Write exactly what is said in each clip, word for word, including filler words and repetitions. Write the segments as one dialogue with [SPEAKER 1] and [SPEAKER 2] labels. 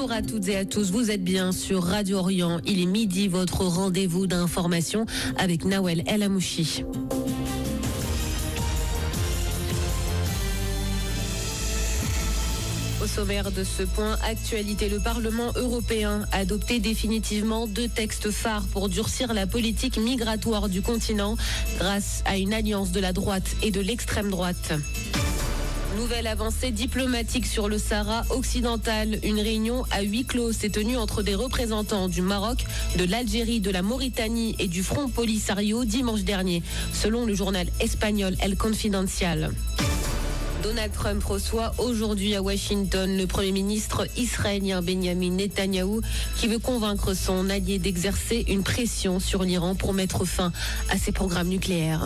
[SPEAKER 1] Bonjour à toutes et à tous, vous êtes bien sur Radio Orient. Il est midi, votre rendez-vous d'information avec Nawel El Amouchi. Au sommaire de ce point, actualité, le Parlement européen a adopté définitivement deux textes phares pour durcir la politique migratoire du continent grâce à une alliance de la droite et de l'extrême droite. Nouvelle avancée diplomatique sur le Sahara occidental. Une réunion à huis clos s'est tenue entre des représentants du Maroc, de l'Algérie, de la Mauritanie et du Front Polisario dimanche dernier, selon le journal espagnol El Confidencial. Donald Trump reçoit aujourd'hui à Washington le Premier ministre israélien Benjamin Netanyahou qui veut convaincre son allié d'exercer une pression sur l'Iran pour mettre fin à ses programmes nucléaires.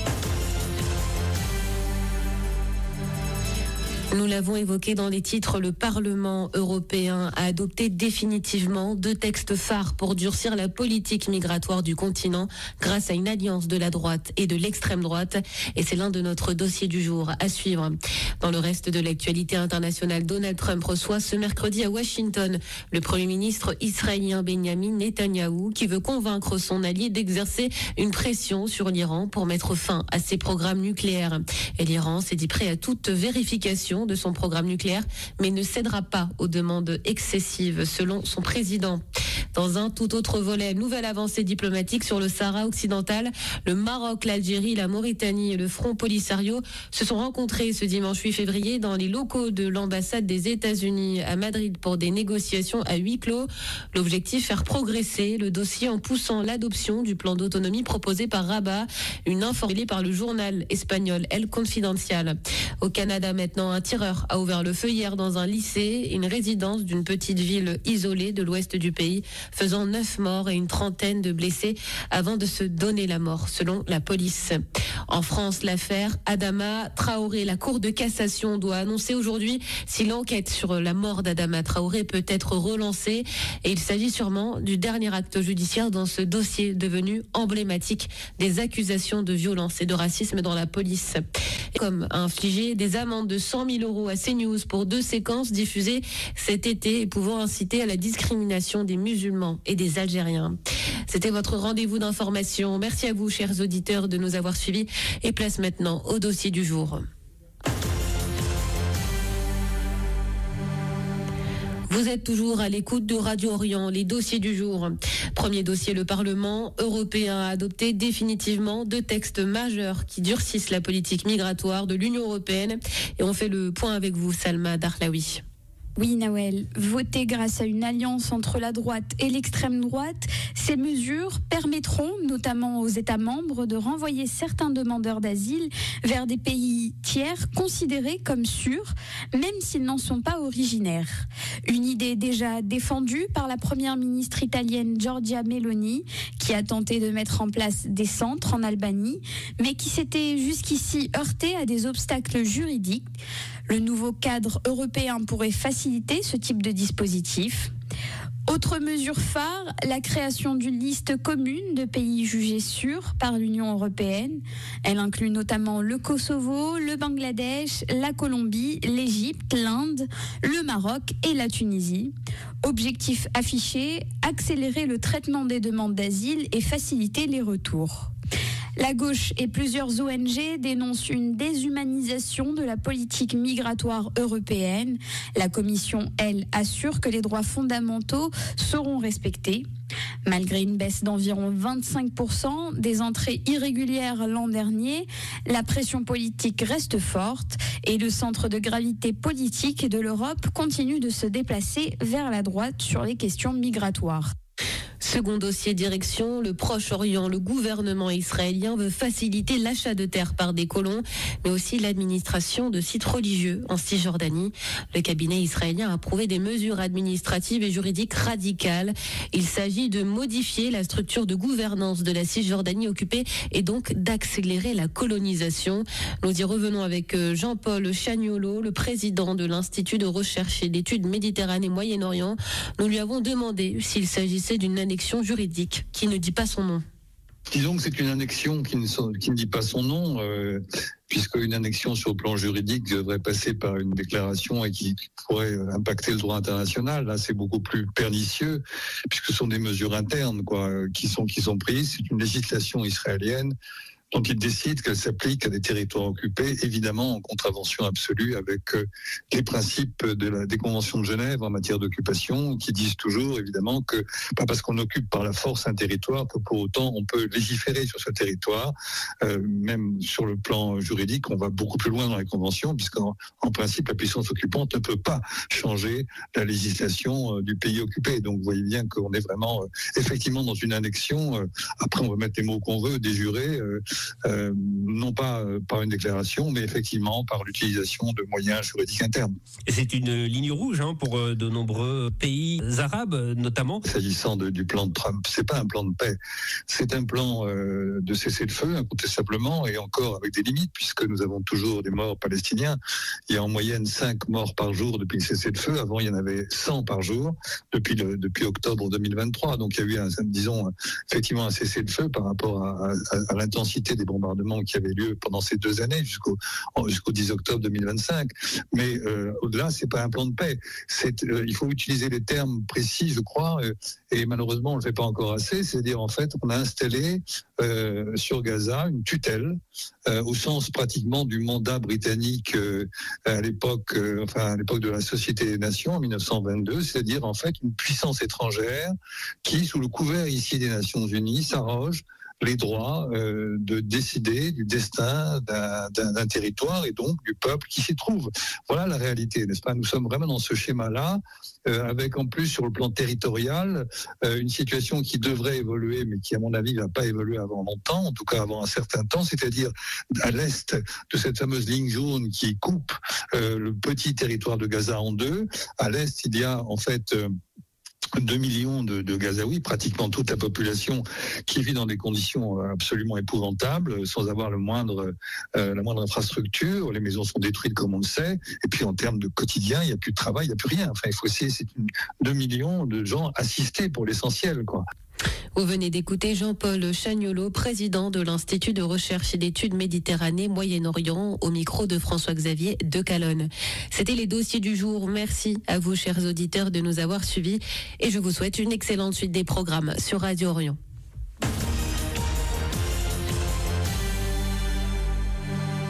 [SPEAKER 1] Nous l'avons évoqué dans les titres, le Parlement européen a adopté définitivement deux textes phares pour durcir la politique migratoire du continent grâce à une alliance de la droite et de l'extrême droite. Et c'est l'un de notre dossiers du jour à suivre. Dans le reste de l'actualité internationale, Donald Trump reçoit ce mercredi à Washington le Premier ministre israélien Benjamin Netanyahou qui veut convaincre son allié d'exercer une pression sur l'Iran pour mettre fin à ses programmes nucléaires. Et l'Iran s'est dit prêt à toute vérification de son programme nucléaire, mais ne cédera pas aux demandes excessives, selon son président. Dans un tout autre volet, nouvelle avancée diplomatique sur le Sahara occidental. Le Maroc, l'Algérie, la Mauritanie et le Front Polisario se sont rencontrés ce dimanche huit février dans les locaux de l'ambassade des États-Unis à Madrid pour des négociations à huis clos. L'objectif, faire progresser le dossier en poussant l'adoption du plan d'autonomie proposé par Rabat, une info révélée par le journal espagnol El Confidencial. Au Canada maintenant, un tireur a ouvert le feu hier dans un lycée, une résidence d'une petite ville isolée de l'ouest du pays, faisant neuf morts et une trentaine de blessés avant de se donner la mort, selon la police. En France, l'affaire Adama Traoré, la Cour de cassation doit annoncer aujourd'hui si l'enquête sur la mort d'Adama Traoré peut être relancée. Et il s'agit sûrement du dernier acte judiciaire dans ce dossier devenu emblématique des accusations de violence et de racisme dans la police. Comme a infligé des amendes de cent mille euros à CNews pour deux séquences diffusées cet été et pouvant inciter à la discrimination des musulmans et des Algériens. C'était votre rendez-vous d'information. Merci à vous, chers auditeurs, de nous avoir suivis. Et place maintenant au dossier du jour. Vous êtes toujours à l'écoute de Radio Orient, les dossiers du jour. Premier dossier, le Parlement européen a adopté définitivement deux textes majeurs qui durcissent la politique migratoire de l'Union européenne. Et on fait le point avec vous, Salma Darlaoui.
[SPEAKER 2] Oui, Nawel, voté grâce à une alliance entre la droite et l'extrême droite, ces mesures permettront notamment aux États membres de renvoyer certains demandeurs d'asile vers des pays tiers considérés comme sûrs, même s'ils n'en sont pas originaires. Une idée déjà défendue par la première ministre italienne Giorgia Meloni, qui a tenté de mettre en place des centres en Albanie, mais qui s'était jusqu'ici heurtée à des obstacles juridiques. Le nouveau cadre européen pourrait faciliter ce type de dispositif. Autre mesure phare, la création d'une liste commune de pays jugés sûrs par l'Union européenne. Elle inclut notamment le Kosovo, le Bangladesh, la Colombie, l'Égypte, l'Inde, le Maroc et la Tunisie. Objectif affiché, accélérer le traitement des demandes d'asile et faciliter les retours. La gauche et plusieurs O N G dénoncent une déshumanisation de la politique migratoire européenne. La Commission, elle, assure que les droits fondamentaux seront respectés. Malgré une baisse d'environ vingt-cinq pour cent des entrées irrégulières l'an dernier, la pression politique reste forte et le centre de gravité politique de l'Europe continue de se déplacer vers la droite sur les questions migratoires.
[SPEAKER 1] Second dossier, direction le Proche-Orient. Le gouvernement israélien veut faciliter l'achat de terres par des colons, mais aussi l'administration de sites religieux en Cisjordanie. Le cabinet israélien a approuvé des mesures administratives et juridiques radicales. Il s'agit de modifier la structure de gouvernance de la Cisjordanie occupée et donc d'accélérer la colonisation. Nous y revenons avec Jean-Paul Chagnolot, le président de l'Institut de recherche et d'études Méditerranée-Moyen-Orient. Nous lui avons demandé s'il s'agissait d'une annexion juridique qui ne dit pas son nom.
[SPEAKER 3] Disons que c'est une annexion qui ne, sont, qui ne dit pas son nom, euh, puisque une annexion sur le plan juridique devrait passer par une déclaration et qui pourrait impacter le droit international. Là, c'est beaucoup plus pernicieux, puisque ce sont des mesures internes, quoi, qui sont qui sont prises. C'est une législation israélienne dont il décide qu'elle s'applique à des territoires occupés, évidemment en contravention absolue avec euh, les principes de la, des conventions de Genève en matière d'occupation, qui disent toujours, évidemment, que pas parce qu'on occupe par la force un territoire que pour autant on peut légiférer sur ce territoire. Euh, même sur le plan juridique, on va beaucoup plus loin dans les conventions, puisqu'en en principe, la puissance occupante ne peut pas changer la législation euh, du pays occupé. Donc vous voyez bien qu'on est vraiment, euh, effectivement, dans une annexion. Euh, après, on va mettre les mots qu'on veut, des jurés, euh, Euh, non pas euh, par une déclaration, mais effectivement par l'utilisation de moyens juridiques internes.
[SPEAKER 4] Et c'est une ligne rouge hein, pour euh, de nombreux pays arabes, notamment.
[SPEAKER 3] S'agissant de, du plan de Trump, c'est pas un plan de paix, c'est un plan euh, de cessez-le-feu, incontestablement, et encore avec des limites, puisque nous avons toujours des morts palestiniens. Il y a en moyenne cinq morts par jour depuis le cessez-le-feu. Avant, il y en avait cent par jour depuis, le, depuis octobre deux mille vingt-trois. Donc il y a eu, un, disons, effectivement un cessez-le-feu par rapport à, à, à l'intensité des bombardements qui avaient lieu pendant ces deux années jusqu'au jusqu'au dix octobre deux mille vingt-cinq. Mais euh, au-delà, c'est pas un plan de paix. C'est, euh, il faut utiliser les termes précis, je crois, euh, et malheureusement on le fait pas encore assez. C'est-à-dire en fait, on a installé euh, sur Gaza une tutelle euh, au sens pratiquement du mandat britannique euh, à l'époque, euh, enfin à l'époque de la Société des Nations en mille neuf cent vingt-deux. C'est-à-dire en fait une puissance étrangère qui, sous le couvert ici des Nations Unies, s'arroge les droits euh, de décider du destin d'un, d'un, d'un territoire et donc du peuple qui s'y trouve. Voilà la réalité, n'est-ce pas ? Nous sommes vraiment dans ce schéma-là, euh, avec en plus sur le plan territorial euh, une situation qui devrait évoluer, mais qui à mon avis ne va pas évoluer avant longtemps, en tout cas avant un certain temps, c'est-à-dire à l'est de cette fameuse ligne jaune qui coupe euh, le petit territoire de Gaza en deux. À l'est, il y a en fait... Euh, deux millions de, de Gazaouis, pratiquement toute la population qui vit dans des conditions absolument épouvantables, sans avoir le moindre, euh, la moindre infrastructure. Les maisons sont détruites, comme on le sait. Et puis, en termes de quotidien, il n'y a plus de travail, il n'y a plus rien. Enfin, il faut essayer, c'est une, deux millions de gens assistés pour l'essentiel, quoi.
[SPEAKER 1] Vous venez d'écouter Jean-Paul Chagnolot, président de l'Institut de recherche et d'études Méditerranée Moyen-Orient, au micro de François-Xavier de Calonne. C'était les dossiers du jour. Merci à vous, chers auditeurs, de nous avoir suivis et je vous souhaite une excellente suite des programmes sur Radio Orient.